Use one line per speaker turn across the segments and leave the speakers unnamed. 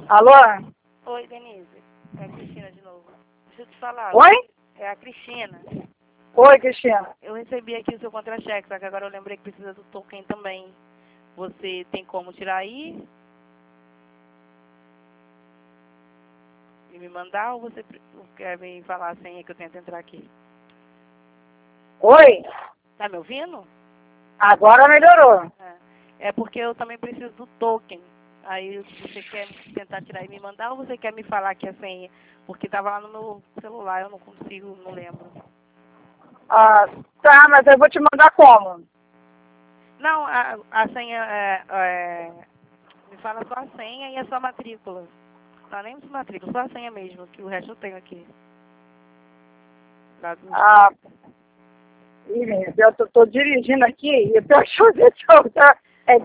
Alô?
Oi, Denise. É a Cristina de novo. Deixa eu te falar.
Oi?
É a Cristina.
Oi, Cristina.
Eu recebi aqui o seu contra-cheque, só que agora eu lembrei que precisa do token também. Você tem como tirar aí e me mandar, ou você quer me falar a senha que eu tento entrar aqui?
Oi?
Tá me ouvindo?
Agora melhorou.
É porque eu também preciso do token. Aí você quer tentar tirar e me mandar, ou você quer me falar que é a senha? Porque tava lá no meu celular, eu não consigo, não lembro.
Ah, tá, mas eu vou te mandar como?
Não, a senha me fala só a senha e a sua matrícula. Não, nem sua matrícula, só a senha mesmo, que o resto eu tenho aqui. Lá do...
Ah, eu tô dirigindo aqui e eu tô achando é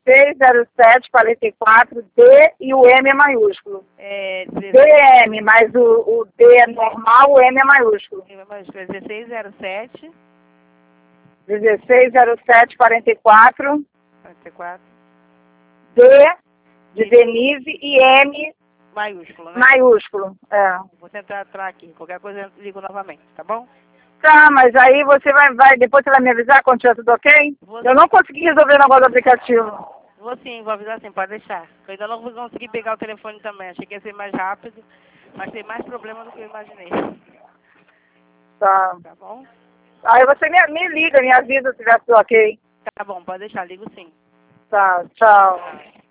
160744D e o M é maiúsculo. DM, mas o D é normal, o M é maiúsculo.
1607.
160744.
44.
D de Denise e M
maiúsculo, né?
maiúsculo, é.
Vou tentar entrar aqui. Qualquer coisa eu ligo novamente, tá bom?
Tá, mas aí você depois você vai me avisar quando tiver tudo ok? Eu não consegui resolver o negócio do aplicativo.
Vou sim, vou avisar sim, pode deixar. Eu ainda não vou conseguir pegar o telefone também. Achei que ia ser mais rápido, mas tem mais problema do que eu imaginei.
Tá.
Tá bom?
Aí você me liga, me avisa se tiver tudo ok.
Tá bom, pode deixar, ligo sim.
Tá, tchau.